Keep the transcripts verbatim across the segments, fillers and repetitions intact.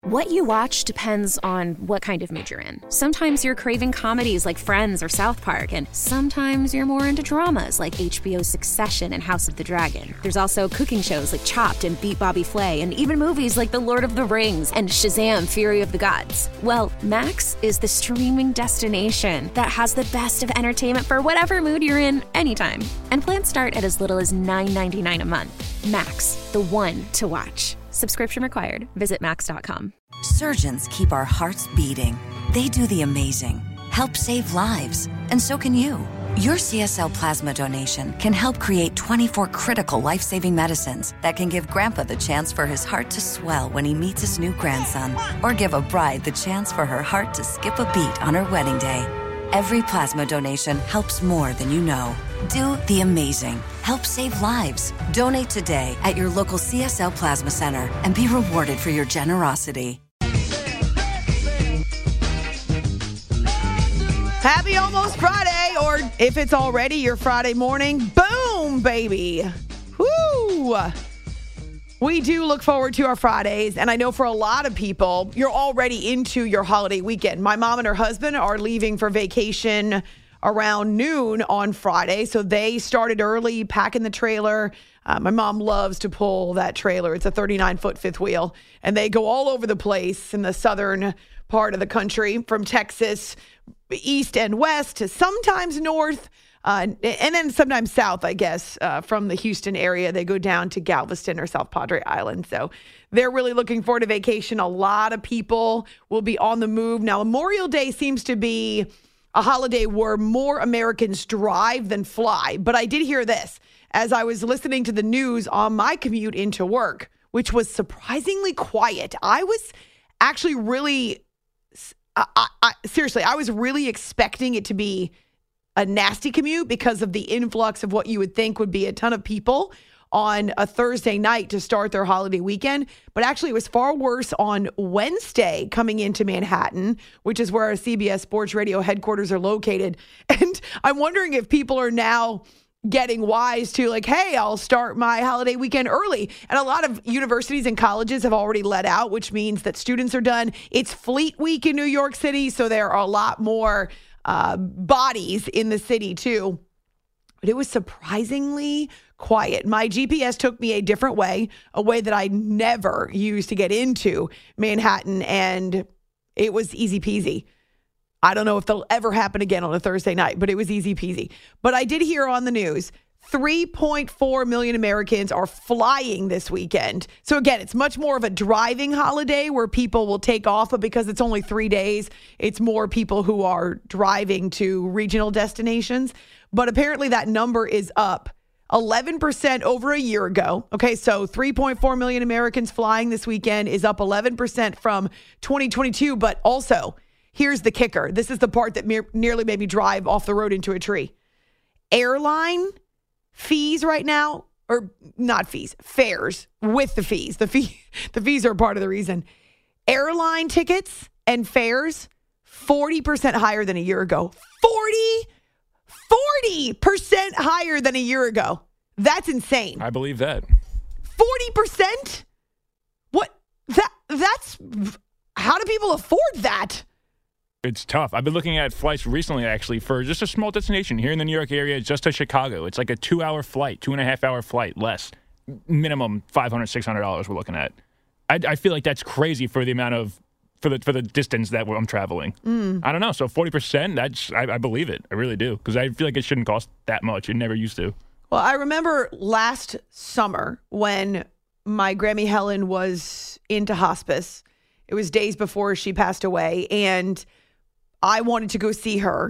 What you watch depends on what kind of mood you're in. Sometimes you're craving comedies like Friends or South Park, and sometimes you're more into dramas like H B O's Succession and House of the Dragon. There's also cooking shows like Chopped and Beat Bobby Flay, and even movies like The Lord of the Rings and Shazam! Fury of the Gods. Well, Max is the streaming destination that has the best of entertainment for whatever mood you're in anytime. And plans start at as little as nine ninety-nine a month. Max, the one to watch. Subscription required. Visit max dot com. Surgeons keep our hearts beating. They do the amazing, help save lives, and so can you. Your C S L plasma donation can help create twenty-four critical life-saving medicines that can give Grandpa the chance for his heart to swell when he meets his new grandson, or give a bride the chance for her heart to skip a beat on her wedding day. Every plasma donation helps more than you know. Do the amazing. Help save lives. Donate today at your local C S L Plasma Center and be rewarded for your generosity. Happy almost Friday, or if it's already your Friday morning, boom, baby. Woo! We do look forward to our Fridays, and I know for a lot of people, you're already into your holiday weekend. My mom and her husband are leaving for vacation around noon on Friday, so they started early, packing the trailer. Uh, my mom loves to pull that trailer. It's a thirty-nine foot fifth wheel, and they go all over the place in the southern part of the country, from Texas, east and west, to sometimes north, uh, and then sometimes south, I guess, uh, from the Houston area. They go down to Galveston or South Padre Island. So they're really looking forward to vacation. A lot of people will be on the move. Now, Memorial Day seems to be a holiday where more Americans drive than fly. But I did hear this as I was listening to the news on my commute into work, which was surprisingly quiet. I was actually really, I, I, seriously, I was really expecting it to be a nasty commute because of the influx of what you would think would be a ton of people on a Thursday night to start their holiday weekend. But actually, it was far worse on Wednesday coming into Manhattan, which is where our C B S Sports Radio headquarters are located. And I'm wondering if people are now getting wise to, like, hey, I'll start my holiday weekend early. And a lot of universities and colleges have already let out, which means that students are done. It's Fleet Week in New York City, so there are a lot more uh, bodies in the city, too. But it was surprisingly quiet. My G P S took me a different way, a way that I never used to get into Manhattan, and it was easy peasy. I don't know if they'll ever happen again on a Thursday night, but it was easy peasy. But I did hear on the news, three point four million Americans are flying this weekend. So again, it's much more of a driving holiday where people will take off, but because it's only three days, it's more people who are driving to regional destinations. But apparently that number is up eleven percent over a year ago. Okay, so three point four million Americans flying this weekend is up eleven percent from twenty twenty-two. But also, here's the kicker. This is the part that me- nearly made me drive off the road into a tree. Airline fees right now, or not fees, fares with the fees. The fee, the fees are part of the reason. Airline tickets and fares, forty percent higher than a year ago. forty forty percent higher than a year ago. That's insane. I believe that. forty percent? What? That that's how do people afford that? It's tough. I've been looking at flights recently, actually, for just a small destination here in the New York area, just to Chicago. It's like a two-hour flight, two-and-a-half-hour flight, less. Minimum five hundred dollars, six hundred dollars we're looking at. I, I feel like that's crazy for the amount of, for the for the distance that I'm traveling. Mm. I don't know. So forty percent, that's, I, I believe it. I really do. Because I feel like it shouldn't cost that much. It never used to. Well, I remember last summer when my Grammy Helen was into hospice. It was days before she passed away, and I wanted to go see her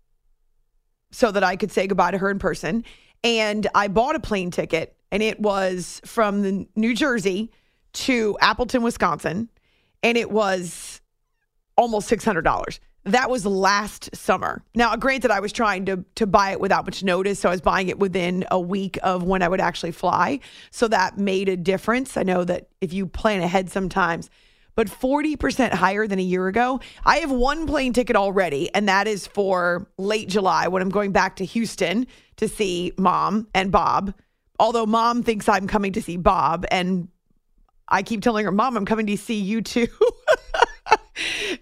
so that I could say goodbye to her in person. And I bought a plane ticket, and it was from the New Jersey to Appleton, Wisconsin, and it was almost six hundred dollars. That was last summer. Now, granted, I was trying to to buy it without much notice, so I was buying it within a week of when I would actually fly. So that made a difference. I know that if you plan ahead sometimes, but forty percent higher than a year ago. I have one plane ticket already, and that is for late July when I'm going back to Houston to see Mom and Bob. Although Mom thinks I'm coming to see Bob, and I keep telling her, Mom, I'm coming to see you too.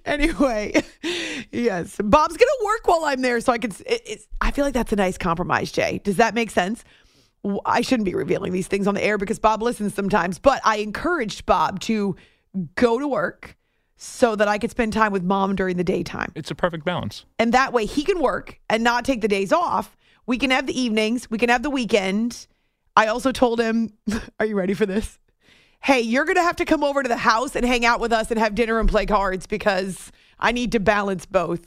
Anyway, yes, Bob's going to work while I'm there, so I can. It, it's, I feel like that's a nice compromise, Jay. Does that make sense? I shouldn't be revealing these things on the air because Bob listens sometimes, but I encouraged Bob to go to work so that I could spend time with Mom during the daytime. It's a perfect balance. And that way he can work and not take the days off. We can have the evenings. We can have the weekend. I also told him, are you ready for this? Hey, you're going to have to come over to the house and hang out with us and have dinner and play cards because I need to balance both.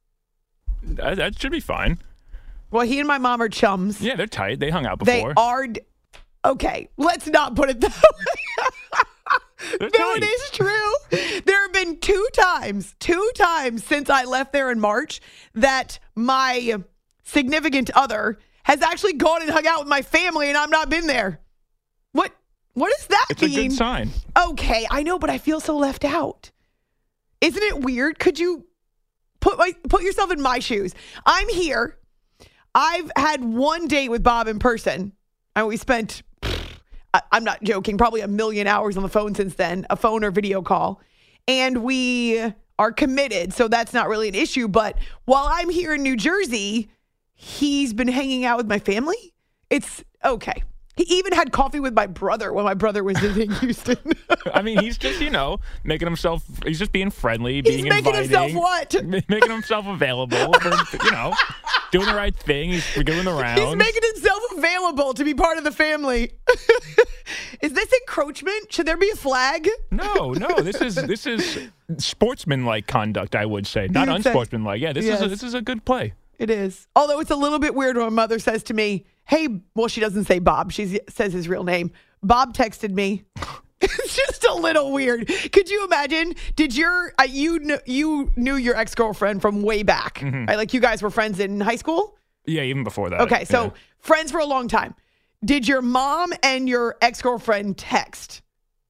That, that should be fine. Well, he and my mom are chums. Yeah, they're tight. They hung out before. They are. D- okay, let's not put it that way. They're No, tight. it is true. There have been two times, two times since I left there in March that my significant other has actually gone and hung out with my family and I've not been there. What? What does that It's mean? a good sign. Okay, I know, but I feel so left out. Isn't it weird? Could you put my, put yourself in my shoes? I'm here. I've had one date with Bob in person, and we spent, I, I'm not joking, probably a million hours on the phone since then, a phone or video call. And we are committed, so that's not really an issue. But while I'm here in New Jersey, he's been hanging out with my family. It's okay. He even had coffee with my brother when my brother was visiting Houston. I mean, he's just, you know, making himself, he's just being friendly, being He's making inviting. himself what? Making himself available for, you know, doing the right thing. He's doing the rounds. He's making himself available to be part of the family. Is this encroachment? Should there be a flag? No, no, this is this is sportsmanlike conduct, I would say, not You would say- unsportsmanlike. Yeah, this Yes. is a, this is a good play. It is. Although it's a little bit weird when my mother says to me, hey, well, she doesn't say Bob. She says his real name. Bob texted me. It's just a little weird. Could you imagine? Did your, uh, you, kn- you knew your ex-girlfriend from way back, Mm-hmm. right? Like you guys were friends in high school? Yeah, even before that. Okay, so yeah. friends for a long time. Did your mom and your ex-girlfriend text?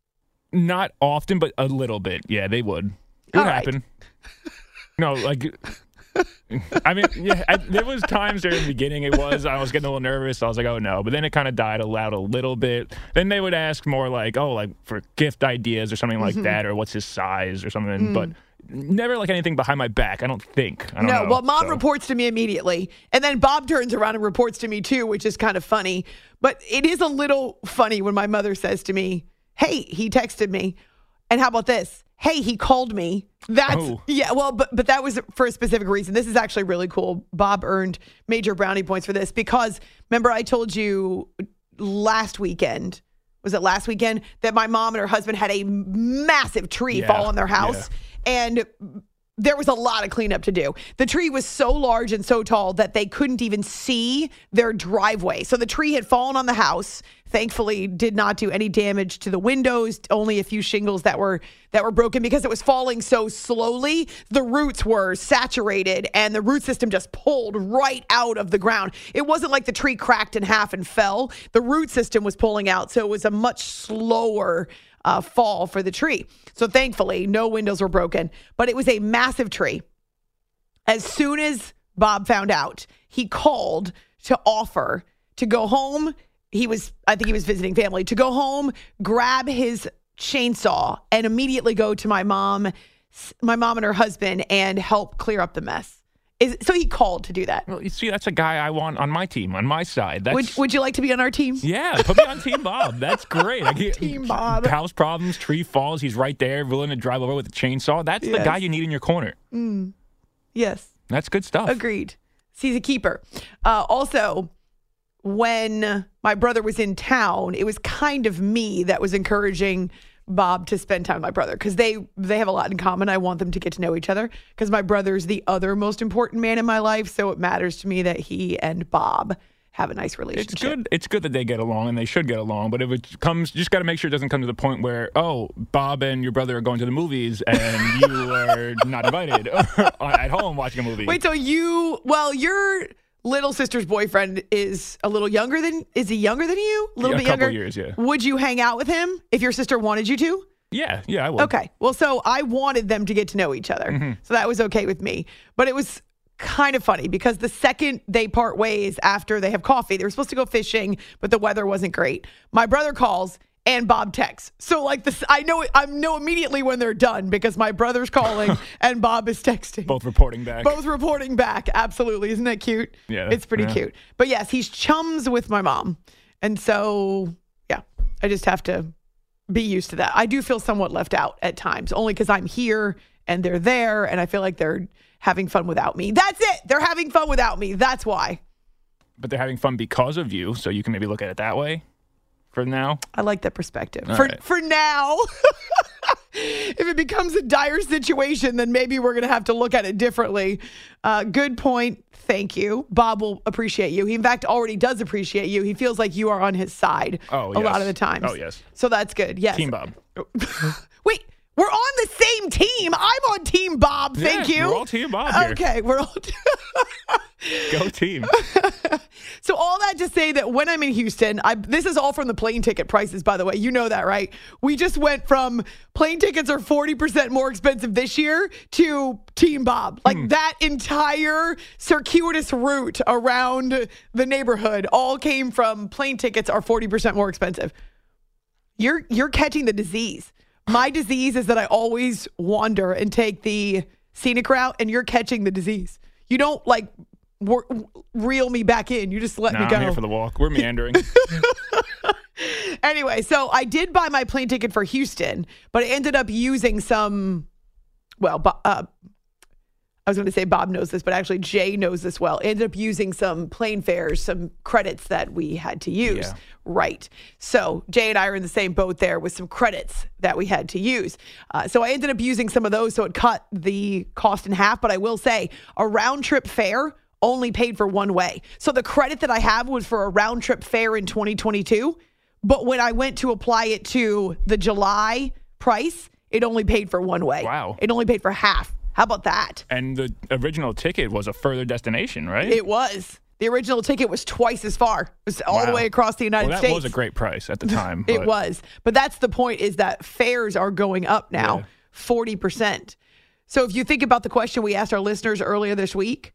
Not often, but a little bit. Yeah, they would. It All would right. happen. No, like, I mean, yeah, I, there was times there in the beginning it was, I was getting a little nervous. I was like, oh, no. But then it kind of died out a little bit. Then they would ask more like, oh, like for gift ideas or something like Mm-hmm. that, or what's his size or something. Mm. But never like anything behind my back, I don't think. I don't No, know. well, mom So- reports to me immediately. And then Bob turns around and reports to me too, which is kind of funny. But it is a little funny when my mother says to me, hey, he texted me. And how about this? Hey, he called me. That's, Oh. yeah, well, but but that was for a specific reason. This is actually really cool. Bob earned major brownie points for this because remember I told you last weekend, was it last weekend, that my mom and her husband had a massive tree Yeah, fall on their house. And there was a lot of cleanup to do. The tree was so large and so tall that they couldn't even see their driveway. So the tree had fallen on the house. Thankfully, did not do any damage to the windows, only a few shingles that were that were broken because it was falling so slowly. The roots were saturated and the root system just pulled right out of the ground. It wasn't like the tree cracked in half and fell. The root system was pulling out, so it was a much slower Uh, fall for the tree. So thankfully, no windows were broken, but it was a massive tree. As soon as Bob found out, he called to offer to go home. He was, I think he was visiting family, to go home, grab his chainsaw, and immediately go to my mom, my mom and her husband, and help clear up the mess. Is, so he called to do that. Well, you see, that's a guy I want on my team, on my side. That's, Would, would you like to be on our team? yeah, put me on Team Bob. That's great. I get, Team Bob. House problems, tree falls. He's right there, willing to drive over with a chainsaw. That's the Yes. guy you need in your corner. Yes. That's good stuff. Agreed. He's a keeper. Uh, also, when my brother was in town, it was kind of me that was encouraging Bob to spend time with my brother because they they have a lot in common. I want them to get to know each other because my brother's the other most important man in my life. So it matters to me that he and Bob have a nice relationship. It's good. It's good that they get along, and they should get along. But if it comes, you just got to make sure it doesn't come to the point where, oh, Bob and your brother are going to the movies, and you are not invited at home watching a movie. Wait, so you, well, your little sister's boyfriend is a little younger than, is he younger than you? A little Yeah, bit a couple younger? years, yeah. Would you hang out with him if your sister wanted you to? Yeah, yeah, I would. Okay. Well, so I wanted them to get to know each other. Mm-hmm. So that was okay with me. But it was kind of funny because the second they part ways after they have coffee, they were supposed to go fishing, but the weather wasn't great. My brother calls and Bob texts. So like this, I know I know immediately when they're done because my brother's calling and Bob is texting. Both reporting back. Both reporting back. Absolutely. Isn't that cute? Yeah. It's pretty yeah. cute. But yes, he's chums with my mom. And so, yeah, I just have to be used to that. I do feel somewhat left out at times, only because I'm here and they're there and I feel like they're having fun without me. That's it. They're having fun without me. That's why. But they're having fun because of you, so you can maybe look at it that way for now. I like that perspective. All for right. for now. If it becomes a dire situation, then maybe we're going to have to look at it differently. Uh, good point. Thank you. Bob will appreciate you. He, in fact, already does appreciate you. He feels like you are on his side Oh, a yes. lot of the times. Oh, yes. So that's good. Yes. Team Bob. Wait, we're on the same team. I'm on Team Bob. Thank Yeah, you. We're all Team Bob here. Okay, we're all. Go team. So all that to say that when I'm in Houston, I, this is all from the plane ticket prices, by the way. You know that, right? We just went from plane tickets are forty percent more expensive this year to Team Bob. Like Hmm. that entire circuitous route around the neighborhood all came from plane tickets are forty percent more expensive. You're you're catching the disease. My disease is that I always wander and take the scenic route, and you're catching the disease. You don't like wor- reel me back in. You just let Nah, me go. I'm here for the walk. We're meandering. Anyway, so I did buy my plane ticket for Houston, but I ended up using some, well, Bo- uh, I was going to say Bob knows this, but actually Jay knows this well. Ended up using some plane fares, some credits that we had to use. Yeah. Right. So Jay and I are in the same boat there with some credits that we had to use. Uh, so I ended up using some of those, so it cut the cost in half. But I will say a round trip fare only paid for one way. So the credit that I have was for a round trip fare in twenty twenty-two. But when I went to apply it to the July price, it only paid for one way. Wow. It only paid for half. How about that? And the original ticket was a further destination, right? It was. The original ticket was twice as far. It was all the Wow. way across the United well, that States. was a great price at the time. It but- was. But that's the point, is that fares are going up now Yeah. forty percent. So if you think about the question we asked our listeners earlier this week,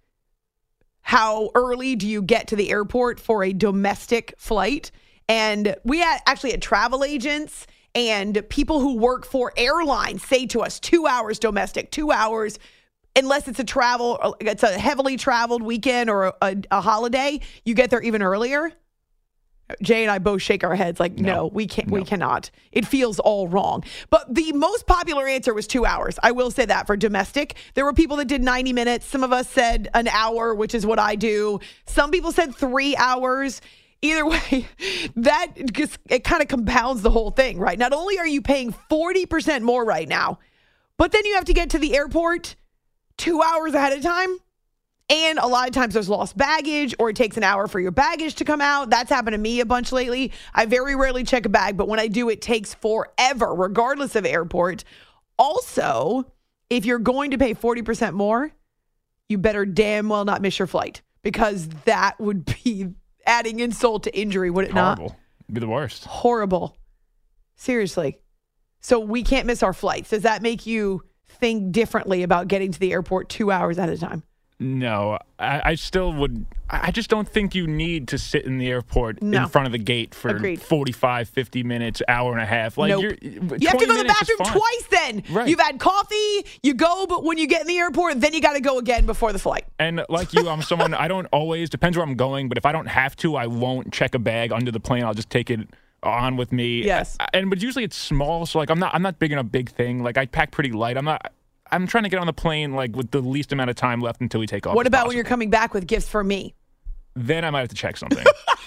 how early do you get to the airport for a domestic flight? And we had actually had travel agents and people who work for airlines say to us, two hours domestic, two hours, unless it's a travel, it's a heavily traveled weekend or a, a holiday, you get there even earlier. Jay and I both shake our heads like, no, No. we can't, No. we cannot. It feels all wrong. But the most popular answer was two hours. I will say that for domestic. There were people that did ninety minutes. Some of us said an hour, which is what I do. Some people said three hours. Either way, that just, it kind of compounds the whole thing, right? Not only are you paying forty percent more right now, but then you have to get to the airport two hours ahead of time. And a lot of times there's lost baggage, or it takes an hour for your baggage to come out. That's happened to me a bunch lately. I very rarely check a bag, but when I do, it takes forever, regardless of airport. Also, if you're going to pay forty percent more, you better damn well not miss your flight, because that would be adding insult to injury, would it not? Horrible. It'd be the worst. Horrible. Seriously. So we can't miss our flights. Does that make you think differently about getting to the airport two hours at a time? No, I, I still would. I just don't think you need to sit in the airport No. in front of the gate for Agreed. forty-five, fifty minutes, hour and a half. Like Nope. you're, You have to go to the bathroom twice then. Right. You've had coffee, you go, but when you get in the airport, then you got to go again before the flight. And like you, I'm someone, I don't always, depends where I'm going, but if I don't have to, I won't check a bag under the plane. I'll just take it on with me. Yes. And but usually it's small, so like I'm not I'm not big in a big thing. Like I pack pretty light. I'm not I'm trying to get on the plane like with the least amount of time left until we take off. What as about when possible. you're coming back with gifts for me? Then I might have to check something.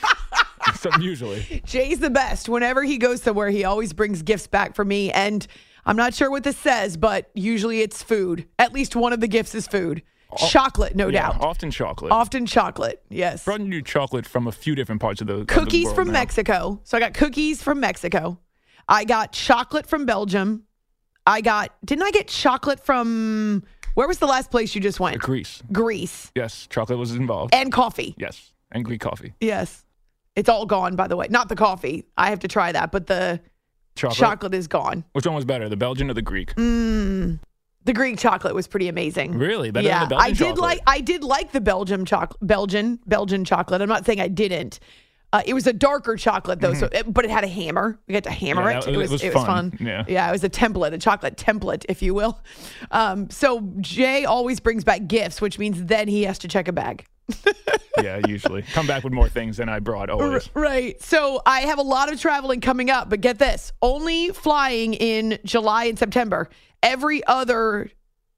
So, usually. Jay's the best. Whenever he goes somewhere, he always brings gifts back for me. And I'm not sure what this says, but usually it's food. At least one of the gifts is food. Chocolate, no Yeah, doubt. often chocolate. Often chocolate, yes. Brought you chocolate from a few different parts of the of the Cookies world from now. Mexico. So I got cookies from Mexico. I got chocolate from Belgium. I got, didn't I get chocolate from, where was the last place you just went? Greece. Greece. Yes, chocolate was involved. And coffee. Yes, and Greek coffee. Yes. It's all gone, by the way. Not the coffee. I have to try that, but the Chocolate. chocolate is gone. Which one was better, the Belgian or the Greek? Mm, the Greek chocolate was pretty amazing. Really? Better yeah, than the Belgian I did chocolate? like I did like the Belgium chocolate, Belgian Belgian chocolate. I'm not saying I didn't. Uh, it was a darker chocolate, though, mm-hmm. so it, but it had a hammer. We had to hammer yeah, it. It, it was, it was it fun. was fun. Yeah. yeah, it was a template, a chocolate template, if you will. Um, so Jay always brings back gifts, which means then he has to check a bag. Yeah, usually. Come back with more things than I brought, always. Right. So I have a lot of traveling coming up, but get this. Only flying in July and September. Every other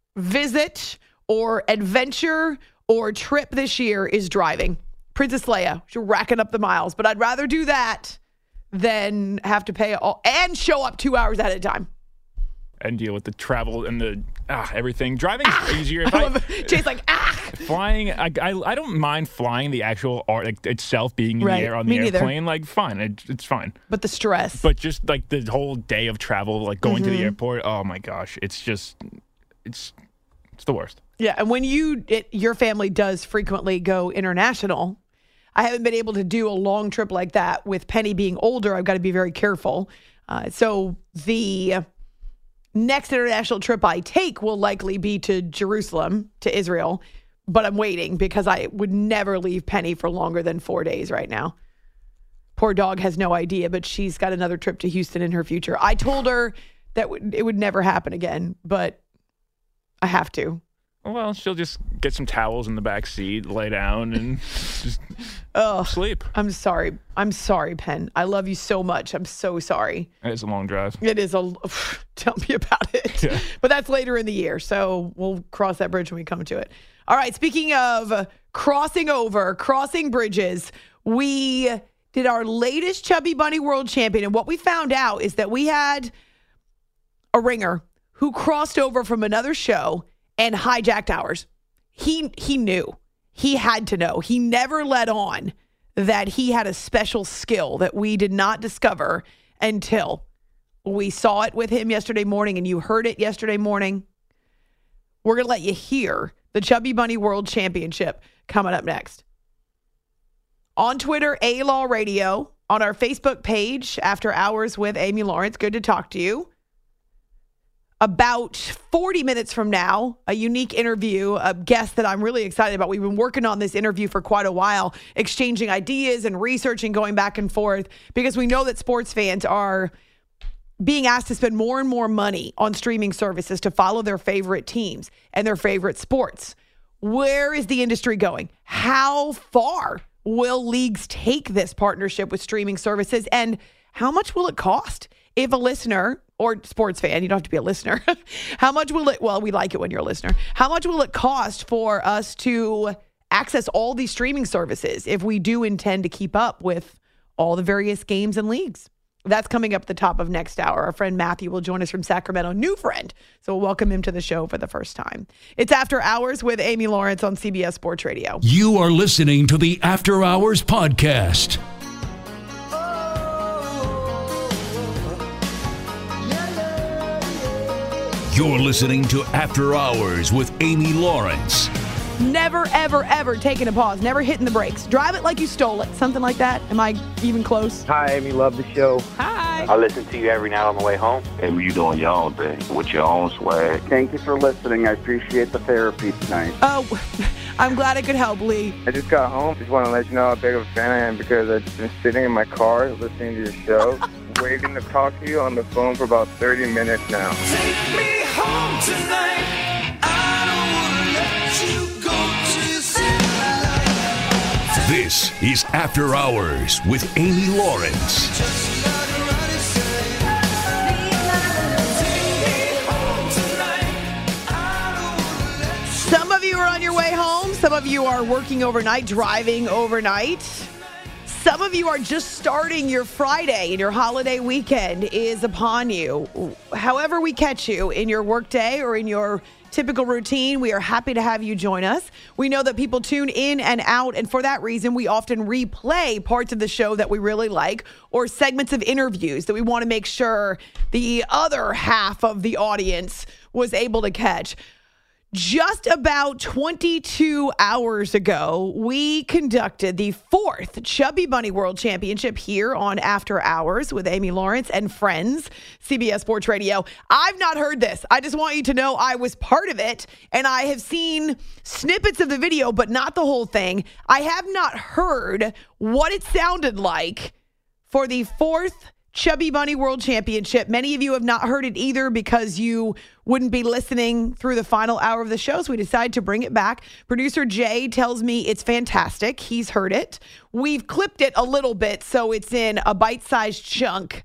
visit or adventure or trip this year is driving. Princess Leia, she's racking up the miles, but I'd rather do that than have to pay all and show up two hours at a time. And deal with the travel and the ah, everything. Driving's ah, easier. If I I, love Jay's like, ah. Flying, I, I, I don't mind flying the actual art like, itself, being in right. the air on Me the neither. airplane. Like, fine. It, it's fine. But the stress. But just like the whole day of travel, like going mm-hmm. to the airport, oh my gosh. It's just, it's, it's the worst. Yeah. And when you, it, your family does frequently go international, I haven't been able to do a long trip like that with Penny being older. I've got to be very careful. Uh, so the next international trip I take will likely be to Jerusalem, to Israel, but I'm waiting because I would never leave Penny for longer than four days right now. Poor dog has no idea, but she's got another trip to Houston in her future. I told her that w- it would never happen again, but I have to. Well, she'll just get some towels in the back seat, lay down, and just Ugh, sleep. I'm sorry. I'm sorry, Pen. I love you so much. I'm so sorry. It's a long drive. It is a... Tell me about it. Yeah. But that's later in the year, so we'll cross that bridge when we come to it. All right, speaking of crossing over, crossing bridges, we did our latest Chubby Bunny World Champion, and what we found out is that we had a ringer who crossed over from another show and hijacked ours. He he knew. He had to know. He never let on that he had a special skill that we did not discover until we saw it with him yesterday morning, and you heard it yesterday morning. We're going to let you hear the Chubby Bunny World Championship coming up next. On Twitter, A-Law Radio. On our Facebook page, After Hours with Amy Lawrence. Good to talk to you. About forty minutes from now, a unique interview, a guest that I'm really excited about. We've been working on this interview for quite a while, exchanging ideas and researching, going back and forth, because we know that sports fans are being asked to spend more and more money on streaming services to follow their favorite teams and their favorite sports. Where is the industry going? How far will leagues take this partnership with streaming services? And how much will it cost? If a listener or sports fan, you don't have to be a listener, how much will it, well, we like it when you're a listener. How much will it cost for us to access all these streaming services if we do intend to keep up with all the various games and leagues? That's coming up at the top of next hour. Our friend Matthew will join us from Sacramento, new friend. So we'll welcome him to the show for the first time. It's After Hours with Amy Lawrence on C B S Sports Radio. You are listening to the After Hours podcast. You're listening to After Hours with Amy Lawrence. Never, ever, ever taking a pause. Never hitting the brakes. Drive it like you stole it. Something like that. Am I even close? Hi, Amy. Love the show. Hi. I listen to you every night on the way home. Amy, you doing your own thing with your own swag. Thank you for listening. I appreciate the therapy tonight. Oh, I'm glad I could help, Lee. I just got home. Just want to let you know how big of a fan I am because I've been sitting in my car listening to your show, waiting to talk to you on the phone for about thirty minutes now. Take me home tonight. I don't want to let you go till you see the light. This is After Hours with Amy Lawrence. Just like Ronnie said. Take me home tonight. I don't want to let you. Some of you are on your way home. Some of you are working overnight, driving overnight. Some of you are just starting your Friday and your holiday weekend is upon you. However we catch you in your workday or in your typical routine, we are happy to have you join us. We know that people tune in and out, and for that reason, we often replay parts of the show that we really like or segments of interviews that we want to make sure the other half of the audience was able to catch. Just about twenty-two hours ago, we conducted the fourth Chubby Bunny World Championship here on After Hours with Amy Lawrence and friends, C B S Sports Radio. I've not heard this. I just want you to know I was part of it, and I have seen snippets of the video, but not the whole thing. I have not heard what it sounded like for the fourth Chubby Bunny World Championship. Many of you have not heard it either because you wouldn't be listening through the final hour of the show, so we decided to bring it back. Producer Jay tells me it's fantastic. He's heard it. We've clipped it a little bit, so it's in a bite-sized chunk.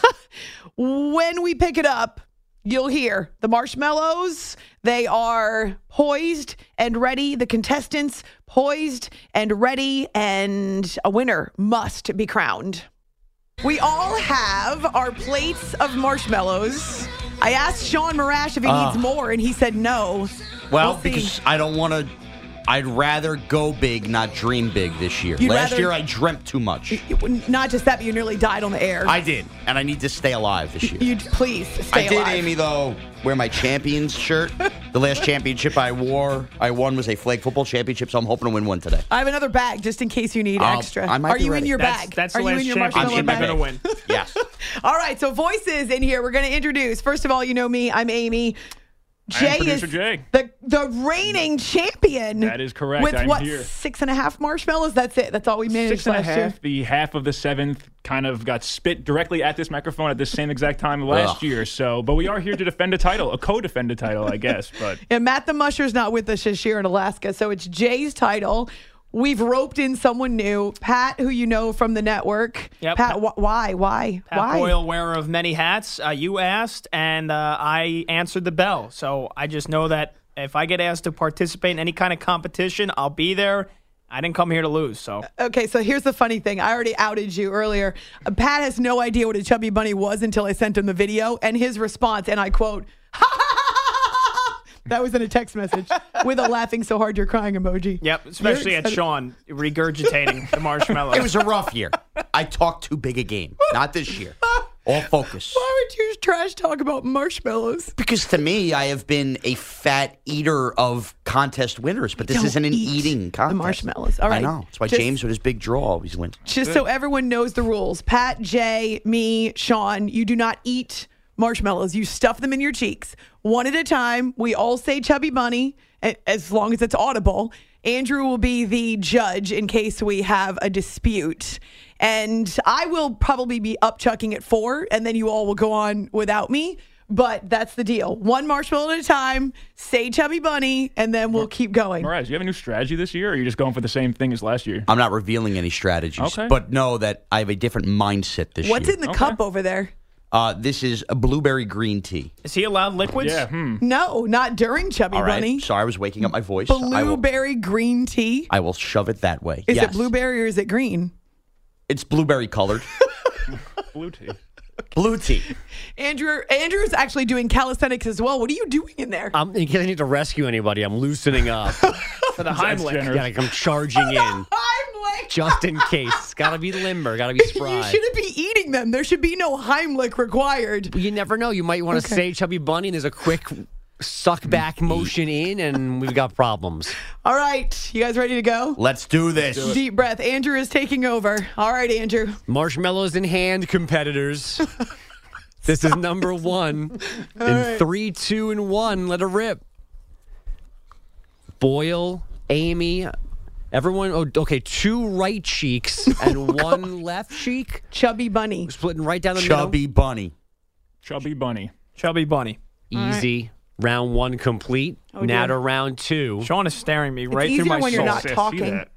When we pick it up, you'll hear the marshmallows. They are poised and ready. The contestants poised and ready, and a winner must be crowned. We all have our plates of marshmallows. I asked Sean Marash if he Uh, needs more, and he said no. Well, We'll see. because I don't want to. I'd rather go big, not dream big this year. You'd Last rather- year, I dreamt too much. Not just that, but you nearly died on the air. I did, and I need to stay alive this year. You please stay I did, alive. Amy, though, wear my champions shirt. The last championship I wore, I won was a flag football championship, so I'm hoping to win one today. I have another bag just in case you need I'll- extra. I might Are be you in ready. your That's- bag? that's Are the you last in your championship marshmallow I'm bag? gonna win. Yes. All right, so voices in here. We're going to introduce. First of all, you know me. I'm Amy. Jay I'm producer is Jay. the the reigning champion. That is correct. With I'm what, here. six and a half marshmallows? That's it. That's all we managed Six and a last year. half. The half of the seventh kind of got spit directly at this microphone at the same exact time last Ugh. year. So, but we are here to defend a title, a co-defend a title, I guess. But And Matt the Musher's not with us this year in Alaska, so it's Jay's title. We've roped in someone new, Pat, who you know from the network. Yep. Pat, wh- why? Why? Pat why? Boyle, wearer of many hats. Uh, you asked, and uh, I answered the bell. So I just know that if I get asked to participate in any kind of competition, I'll be there. I didn't come here to lose. So Okay, so here's the funny thing. I already outed you earlier. Uh, Pat has no idea what a chubby bunny was until I sent him the video, and his response, and I quote, that was in a text message with a laughing so hard you're crying emoji. Yep, especially You're at excited. Sean regurgitating the marshmallow. It was a rough year. I talked too big a game. Not this year. All focus. Why would you trash talk about marshmallows? Because to me, I have been a fat eater of contest winners, but this Don't isn't an eat eating contest. the marshmallows. All right. I know. That's why Just- James with his big draw always wins. Just so everyone knows the rules. Pat, Jay, me, Sean, you do not eat marshmallows. You stuff them in your cheeks. One at a time. We all say chubby bunny, a- as long as it's audible. Andrew will be the judge in case we have a dispute. And I will probably be up chucking at four, and then you all will go on without me. But that's the deal. One marshmallow at a time, say chubby bunny, and then we'll keep going. Mariah, do you have a new strategy this year, or are you just going for the same thing as last year? I'm not revealing any strategies, Okay. but know that I have a different mindset this What's year. in the cup over there? Uh, this is a blueberry green tea. Is he allowed liquids? Yeah. Hmm. No, not during chubby All right. bunny. Sorry, I was waking up my voice. I will, Blueberry green tea. I will shove it that way. Is Yes. it blueberry or is it green? It's blueberry colored. Blue tea. Blue tea. Andrew Andrew's actually doing calisthenics as well. What are you doing in there? I'm, in case I need to rescue anybody, I'm loosening up. For the That's Heimlich. generous. Yeah, like I'm charging in Heimlich. just in case. Gotta be limber. Gotta be You spry. shouldn't be eating them. There should be no Heimlich required. You never know. You might want to Okay. say chubby bunny, and there's a quick suck back motion in, and we've got problems. All right. You guys ready to go? Let's do this. Deep breath. Andrew is taking over. All right, Andrew. Marshmallows in hand, competitors. This is number one. In right. three, two, and one, let it rip. Boyle, Amy, everyone. Oh, okay, two right cheeks and one left cheek. Chubby bunny. Splitting right down the middle. Chubby bunny. Chubby bunny. Chubby bunny. Easy. Round one complete. Oh, now dear. to round two. Sean is staring me right easier through my when you're soul. not See, I see talking. that.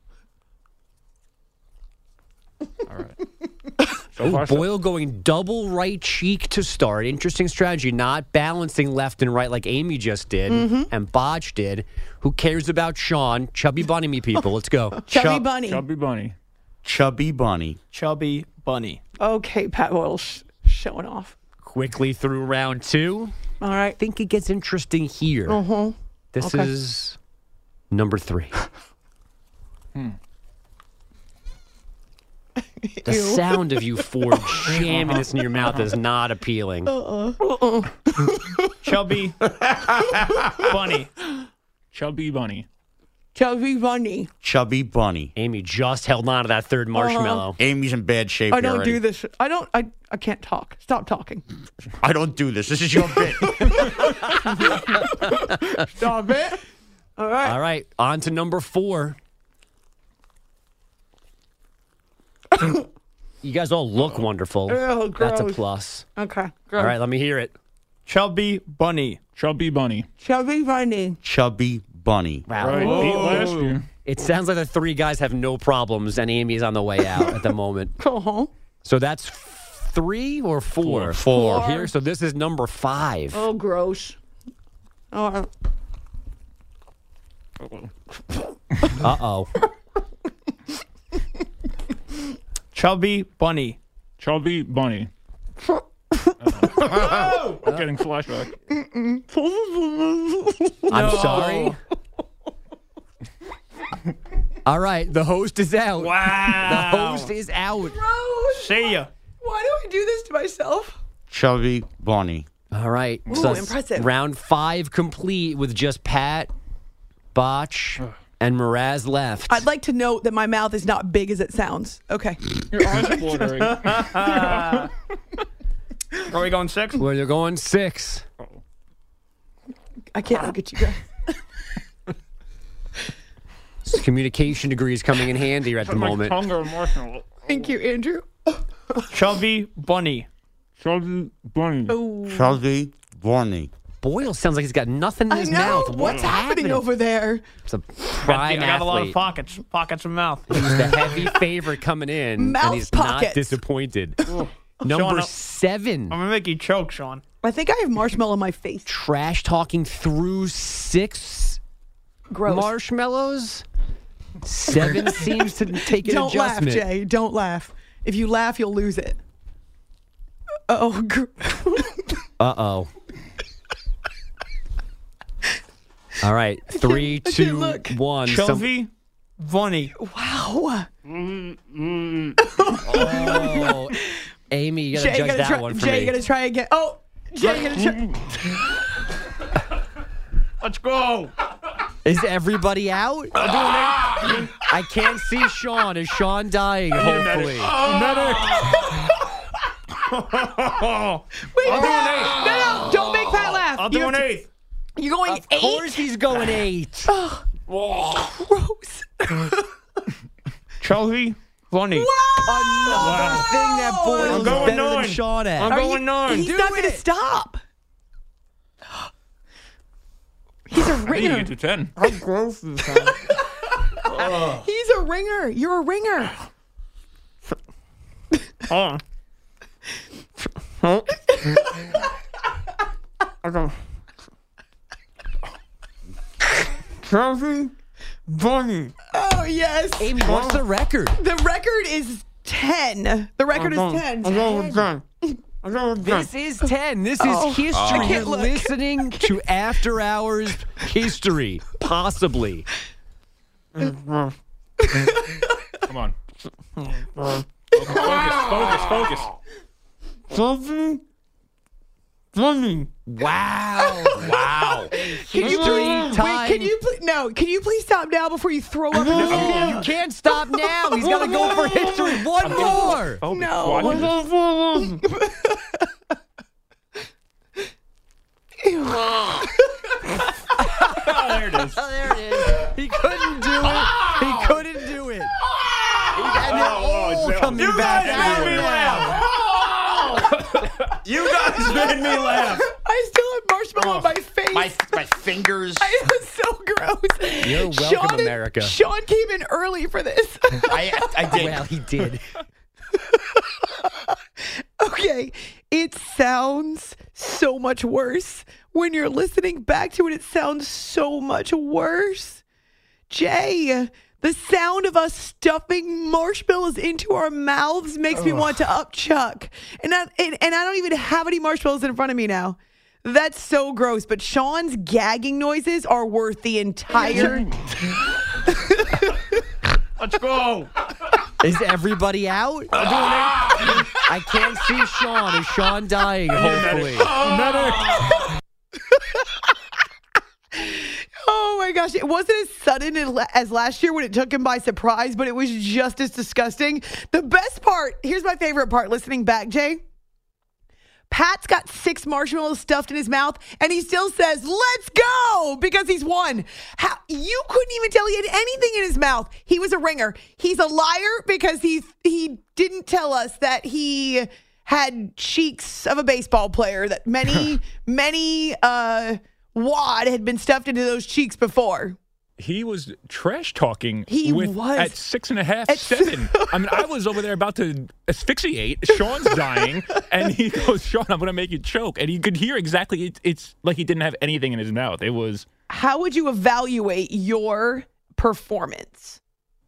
All right. So Ooh, far, so- Boyle going double right cheek to start. Interesting strategy. Not balancing left and right like Amy just did Mm-hmm. and Bodge did. Who cares about Sean? Chubby bunny me, people. Let's go. Chubby Chub- bunny. Chubby bunny. Chubby bunny. Chubby bunny. Okay, Pat Boyle sh- showing off. Quickly through round two. All right. I think it gets interesting here. Uh-huh. This Okay. is number three. The Ew. sound of you four jamming this in your mouth is not appealing. Uh-uh. Uh-uh. Chubby bunny. Chubby bunny. Chubby bunny. Chubby bunny. Amy just held on to that third marshmallow. Uh-huh. Amy's in bad shape. I here don't already. do this. I don't. I. I can't talk. Stop talking. I don't do this. This is your bit. Stop it. All right. All right, on to number four. You guys all look wonderful. Oh, That's a gross. plus. Okay. All right, let me hear it. Chubby bunny. Chubby bunny. Chubby bunny. Chubby bunny. Wow. Right, beat last year. It sounds like the three guys have no problems, and Amy's on the way out at the moment. Uh-huh. So that's three or four? Four. Four. Here, so this is number five. Oh, gross. Oh. Uh-oh. Chubby bunny. Chubby bunny. I'm getting flashback. I'm sorry. All right, the host is out. Wow. The host is out. Gross. See ya. Why do I do this to myself? Chubby bunny. All right. Ooh, so impressive. Round five complete with just Pat, Botch, and Mraz left. I'd like to note that my mouth is not big as it sounds. Okay. Your eyes are watering. Are we going six? Where they're going six. I can't look at you guys. This communication degree is coming in handy at the moment. Tongue or marshmallow. Thank you, Andrew. Chubby bunny. Chubby bunny. Oh. Chubby bunny. Boyle sounds like he's got nothing in I his know. mouth. What's What's happening over there? It's a I prime got a lot of athlete. pockets. Pockets of mouth. He's the heavy favorite coming in, Mouth and he's pockets. not disappointed. Number Sean, I'm- seven. I'm going to make you choke, Sean. I think I have marshmallow in my face. Trash talking through six Gross. marshmallows. Seven seems to take an Don't laugh, adjustment. Jay. Don't laugh. If you laugh, you'll lose it. Oh, gr- Uh-oh. All right. Three, I can't two, look. one. Some- Chubby bunny. wow. oh, Amy, you gotta Jay, judge gotta that try, one for Jay, me. you gotta try again. Oh, Jay, you gotta try. Let's go. Is everybody out? I can't see Sean. Is Sean dying? Hopefully. Medic. Wait, I'll do an eight. no, no, don't make Pat laugh. I'll do You an have to- eighth. You're going Of eight? course he's going eight. Gross. Chubby bunny. Another thing that I'm Boyle's going better nine. than Sean at. I'm Are going you- nine. He's Do not gonna it. stop. He's a I need to ringer. get to ten. How gross is that? He's a ringer. You're a ringer. Hold on. Okay. Chubby bunny. Oh yes. Amy, what's the record? The record is ten. The record is I'm going- ten. I'm going with ten. I'm going with ten. This is ten. This is Oh, history. I can't You're look. listening to After Hours history, possibly. Come on. Focus, focus, focus. Chubby bunny. Wow. Wow. Can you History please, time. wait, can you please, no, can you please stop now before you throw up in the Oh, studio? you can't stop now. He's got to go for history. One more. Focus. No. Watch it. Oh, there it is. Oh, there it is. He couldn't do it. He couldn't do it. He, and they're all it's- coming You back guys out made me now. laugh. You guys made me laugh. I still have marshmallow on my face. My my fingers. I was so gross. You're welcome, Sean, America. Sean came in early for this. I I did. Well, he did. Okay, it sounds so much worse. When you're listening back to it, it sounds so much worse. Jay, the sound of us stuffing marshmallows into our mouths makes me want to upchuck. And I, and, and I don't even have any marshmallows in front of me now. That's so gross. But Sean's gagging noises are worth the entire... Let's go. Is everybody out? I can't see Sean. Is Sean dying? Hopefully. Medic. my gosh. It wasn't as sudden as last year when it took him by surprise, but it was just as disgusting. The best part, here's my favorite part listening back, Jay. Pat's got six marshmallows stuffed in his mouth, and he still says, let's go, because he's won. How, you couldn't even tell he had anything in his mouth. He was a ringer. He's a liar because he, he didn't tell us that he had cheeks of a baseball player, that many, many uh, wad had been stuffed into those cheeks before. He was trash talking he with, was. at six and a half, At seven. I mean, I was over there about to asphyxiate. Sean's dying, and he goes, Sean, I'm going to make you choke. And you could hear exactly, it, it's like he didn't have anything in his mouth. It was. How would you evaluate your performance?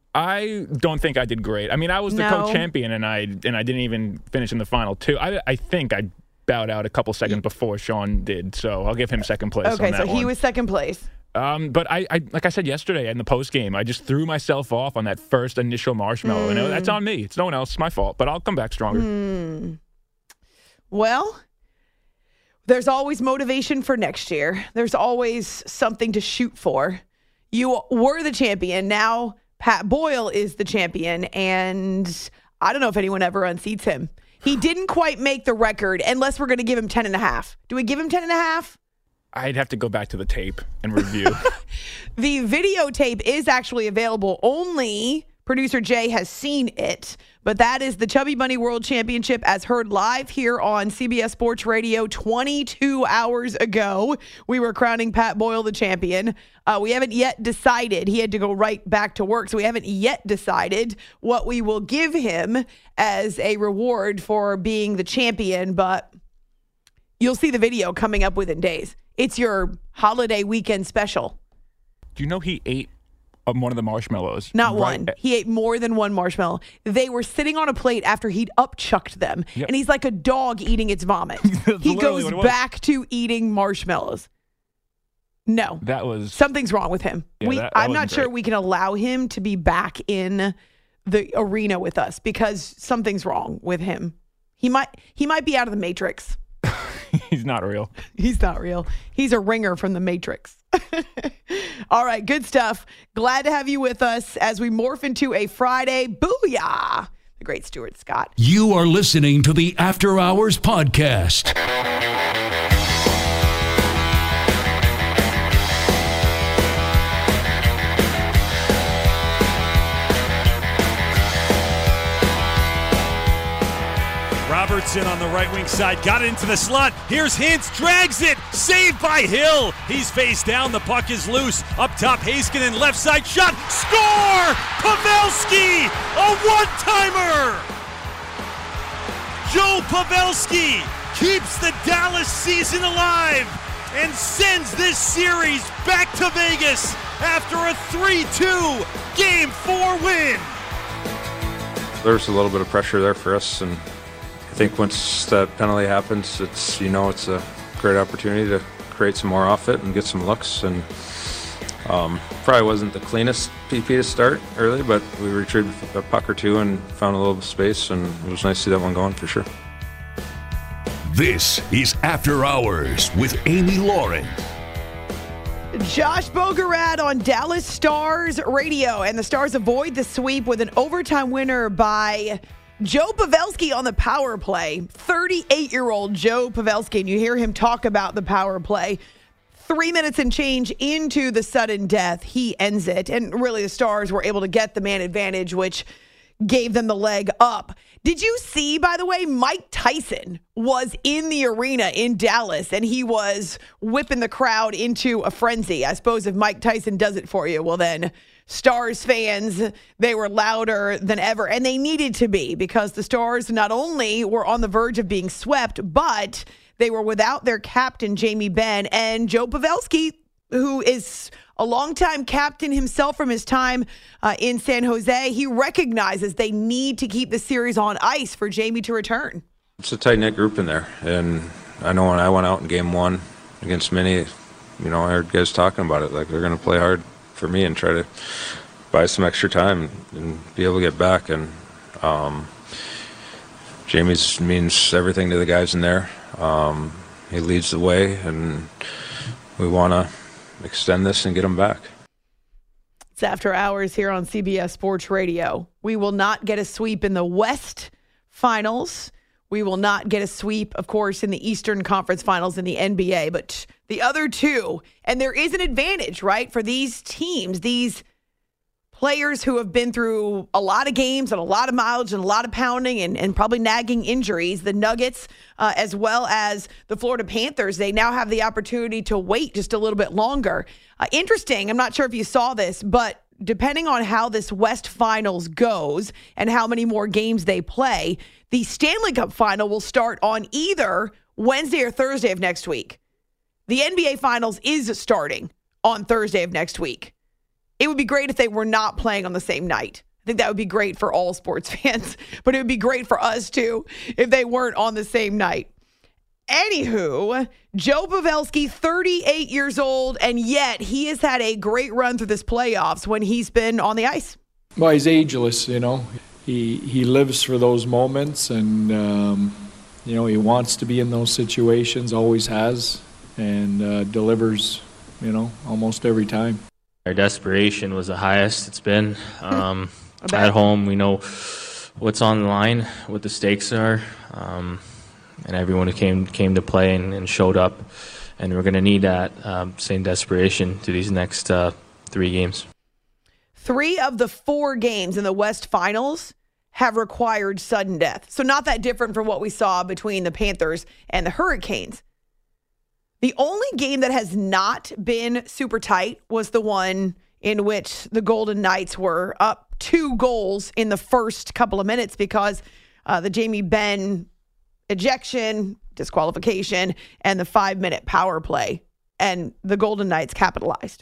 I don't think I did great. I mean, I was the No. co-champion, and I and I didn't even finish in the final two. I, I think I bowed out a couple seconds before Sean did, so I'll give him second place Okay, on that so he one. was second place. Um, but I, I, like I said yesterday in the post game, I just threw myself off on that first initial marshmallow. Mm. And that's on me. It's no one else. It's my fault. But I'll come back stronger. Mm. Well, there's always motivation for next year. There's always something to shoot for. You were the champion. Now Pat Boyle is the champion, and I don't know if anyone ever unseats him. He didn't quite make the record unless we're going to give him ten and a half. Do we give him ten and a half? I'd have to go back to the tape and review. The videotape is actually available. Only producer Jay has seen it. But that is the Chubby Bunny World Championship as heard live here on C B S Sports Radio twenty-two hours ago. We were crowning Pat Boyle the champion. Uh, we haven't yet decided. He had to go right back to work. So we haven't yet decided what we will give him as a reward for being the champion. But you'll see the video coming up within days. It's your holiday weekend special. Do you know he ate um, one of the marshmallows? Not right one. at- He ate more than one marshmallow. They were sitting on a plate after he'd upchucked them. Yep. And he's like a dog eating its vomit. He literally goes what it was. back to eating marshmallows. No. That was. Something's wrong with him. Yeah, we, that- that I'm not wasn't sure great. we can allow him to be back in the arena with us because something's wrong with him. He might he might be out of the Matrix. He's not real. He's not real. He's a ringer from the Matrix. All right, good stuff. Glad to have you with us as we morph into a Friday. Booyah! The great Stuart Scott. You are listening to the After Hours Podcast. Robertson on the right wing side, got it into the slot. Here's Hintz, drags it, saved by Hill. He's face down, the puck is loose. Up top, Heiskanen, left side shot, score! Pavelski, a one-timer! Joe Pavelski keeps the Dallas season alive and sends this series back to Vegas after a three two Game four win. There's a little bit of pressure there for us, and I think once that penalty happens, it's you know it's a great opportunity to create some more off it and get some looks. And um, probably wasn't the cleanest P P to start early, but we retrieved a puck or two and found a little space, and it was nice to see that one going for sure. This is After Hours with Amy Lauren. Josh Bogorad on Dallas Stars Radio, and the Stars avoid the sweep with an overtime winner by Joe Pavelski on the power play. thirty-eight-year-old Joe Pavelski, and you hear him talk about the power play. Three minutes and change into the sudden death, he ends it. And really, the Stars were able to get the man advantage, which gave them the leg up. Did you see, by the way, Mike Tyson was in the arena in Dallas, and he was whipping the crowd into a frenzy. I suppose if Mike Tyson does it for you, well then, Stars fans, they were louder than ever, and they needed to be, because the Stars not only were on the verge of being swept, but they were without their captain, Jamie Benn, and Joe Pavelski, who is a longtime captain himself from his time uh, in San Jose. He recognizes they need to keep the series on ice for Jamie to return. It's a tight-knit group in there, and I know when I went out in game one against Minnie, you know, I heard guys talking about it, like they're going to play hard for me and try to buy some extra time and be able to get back. And um, Jamie's means everything to the guys in there. Um, he leads the way, and we want to extend this and get them back. It's After Hours here on C B S Sports Radio. We will not get a sweep in the West Finals. We will not get a sweep, of course, in the Eastern Conference Finals in the N B A, but the other two, and there is an advantage, right, for these teams, these players who have been through a lot of games and a lot of mileage and a lot of pounding and, and probably nagging injuries. The Nuggets, uh, as well as the Florida Panthers, they now have the opportunity to wait just a little bit longer. Uh, interesting, I'm not sure if you saw this, but depending on how this West Finals goes and how many more games they play, the Stanley Cup Final will start on either Wednesday or Thursday of next week. The N B A Finals is starting on Thursday of next week. It would be great if they were not playing on the same night. I think that would be great for all sports fans, but it would be great for us too if they weren't on the same night. Anywho, Joe Pavelski, thirty-eight years old, and yet he has had a great run through this playoffs when he's been on the ice. Well, he's ageless, you know. He he lives for those moments, and, um, you know, he wants to be in those situations, always has, and uh, delivers, you know, almost every time. Our desperation was the highest it's been. Um, at home, we know what's on the line, what the stakes are, um, and everyone who came came to play and, and showed up. And we're going to need that um, same desperation to these next uh, three games. Three of the four games in the West Finals have required sudden death. So not that different from what we saw between the Panthers and the Hurricanes. The only game that has not been super tight was the one in which the Golden Knights were up two goals in the first couple of minutes because uh, the Jamie Benn ejection, disqualification, and the five-minute power play, and the Golden Knights capitalized.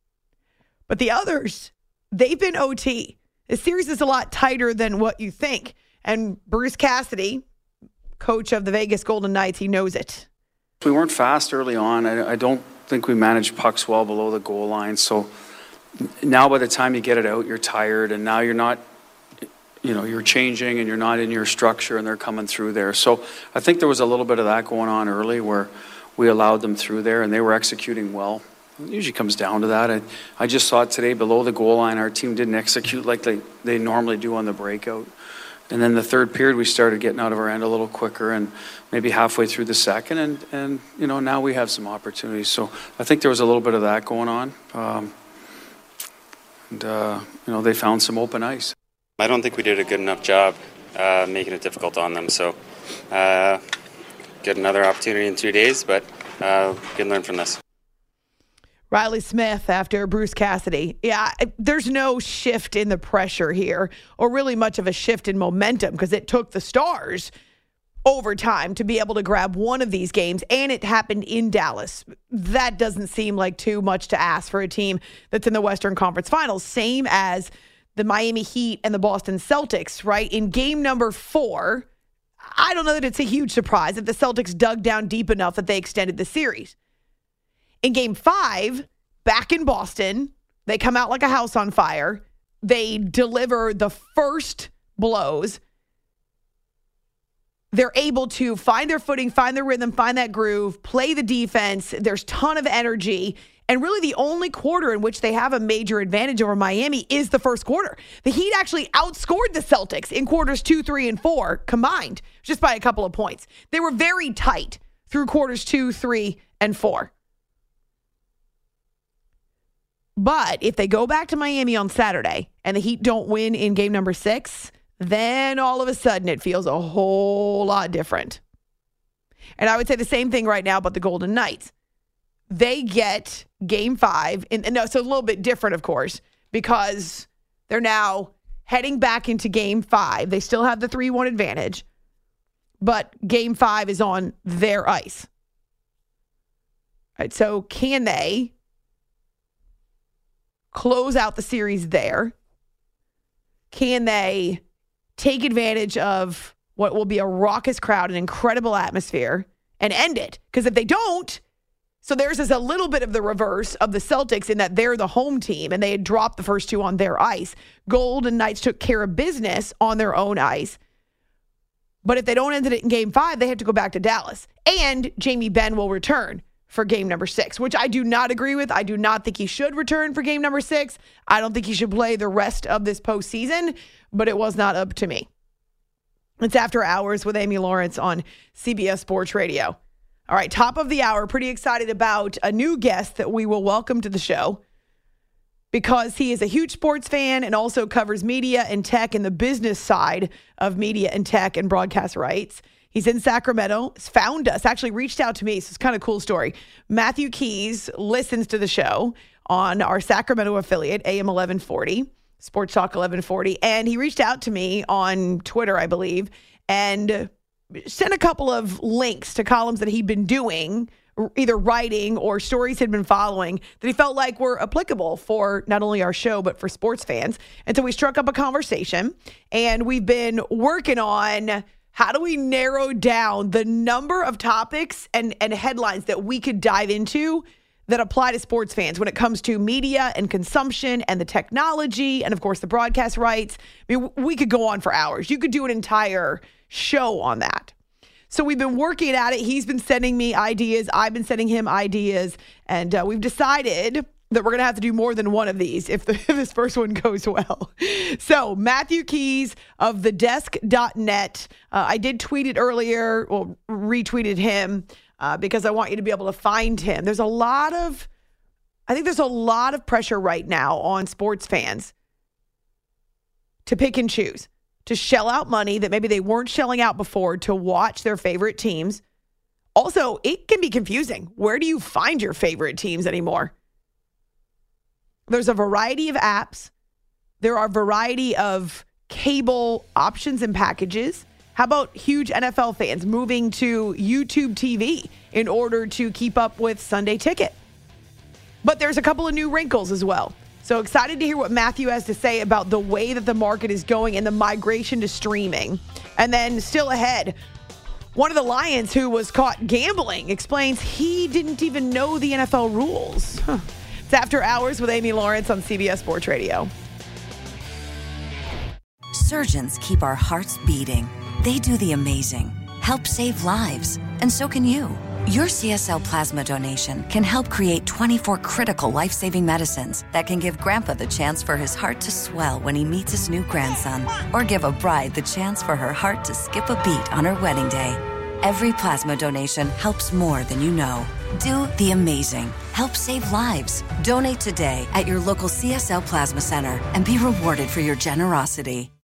But the others, they've been O T. The series is a lot tighter than what you think. And Bruce Cassidy, coach of the Vegas Golden Knights, he knows it. We weren't fast early on. I, I don't think we managed pucks well below the goal line. So now by the time you get it out, you're tired, and now you're not, you know, you're changing and you're not in your structure, and they're coming through there. So I think there was a little bit of that going on early where we allowed them through there, and they were executing well. It usually comes down to that. I, I just saw it today below the goal line. Our team didn't execute like they, they normally do on the breakout. And then the third period, we started getting out of our end a little quicker, and maybe halfway through the second, and, and you know, now we have some opportunities. So I think there was a little bit of that going on. Um, and, uh, you know, they found some open ice. I don't think we did a good enough job uh, making it difficult on them. So uh, get another opportunity in two days, but uh, we can learn from this. Riley Smith after Bruce Cassidy. Yeah, there's no shift in the pressure here, or really much of a shift in momentum, because it took the Stars overtime to be able to grab one of these games, and it happened in Dallas. That doesn't seem like too much to ask for a team that's in the Western Conference Finals, same as the Miami Heat and the Boston Celtics, right? In game number four, I don't know that it's a huge surprise that the Celtics dug down deep enough that they extended the series. In game five, back in Boston, they come out like a house on fire. They deliver the first blows. They're able to find their footing, find their rhythm, find that groove, play the defense. There's a ton of energy. And really the only quarter in which they have a major advantage over Miami is the first quarter. The Heat actually outscored the Celtics in quarters two, three, and four combined, just by a couple of points. They were very tight through quarters two, three, and four. But if they go back to Miami on Saturday and the Heat don't win in game number six, then all of a sudden it feels a whole lot different. And I would say the same thing right now about the Golden Knights. They get game five, and, and no, so a little bit different, of course, because they're now heading back into game five. They still have the three one advantage, but game five is on their ice. All right, so can they close out the series there? Can they take advantage of what will be a raucous crowd, an incredible atmosphere, and end it? Because if they don't, so theirs is a little bit of the reverse of the Celtics in that they're the home team and they had dropped the first two on their ice. Golden Knights took care of business on their own ice. But if they don't end it in game five, they have to go back to Dallas. And Jamie Benn will return for game number six, which I do not agree with. I do not think he should return for game number six. I don't think he should play the rest of this postseason, but it was not up to me. It's After Hours with Amy Lawrence on C B S Sports Radio. All right, top of the hour, pretty excited about a new guest that we will welcome to the show because he is a huge sports fan and also covers media and tech and the business side of media and tech and broadcast rights. He's in Sacramento, found us, actually reached out to me. So it's kind of a cool story. Matthew Keys listens to the show on our Sacramento affiliate, A M eleven forty. Sports Talk eleven forty. And he reached out to me on Twitter, I believe, and sent a couple of links to columns that he'd been doing, either writing or stories he'd been following that he felt like were applicable for not only our show, but for sports fans. And so we struck up a conversation, and we've been working on how do we narrow down the number of topics and, and headlines that we could dive into that apply to sports fans when it comes to media and consumption and the technology and, of course, the broadcast rights. I mean, we could go on for hours. You could do an entire show on that. So we've been working at it. He's been sending me ideas. I've been sending him ideas. And uh, we've decided that we're going to have to do more than one of these if, the, if this first one goes well. So Matthew Keys of the desk dot net. Uh, I did tweet it earlier, well, retweeted him. Uh, because I want you to be able to find him. There's a lot of, I think there's a lot of pressure right now on sports fans to pick and choose, to shell out money that maybe they weren't shelling out before to watch their favorite teams. Also, it can be confusing. Where do you find your favorite teams anymore? There's a variety of apps. There are a variety of cable options and packages. How about huge N F L fans moving to YouTube T V in order to keep up with Sunday Ticket? But there's a couple of new wrinkles as well. So excited to hear what Matthew has to say about the way that the market is going and the migration to streaming. And then still ahead, one of the Lions who was caught gambling explains he didn't even know the N F L rules. Huh. It's After Hours with Amy Lawrence on C B S Sports Radio. Surgeons keep our hearts beating. They do the amazing, help save lives, and so can you. Your C S L plasma donation can help create twenty-four critical life-saving medicines that can give Grandpa the chance for his heart to swell when he meets his new grandson, or give a bride the chance for her heart to skip a beat on her wedding day. Every plasma donation helps more than you know. Do the amazing. Help save lives. Donate today at your local C S L Plasma Center and be rewarded for your generosity.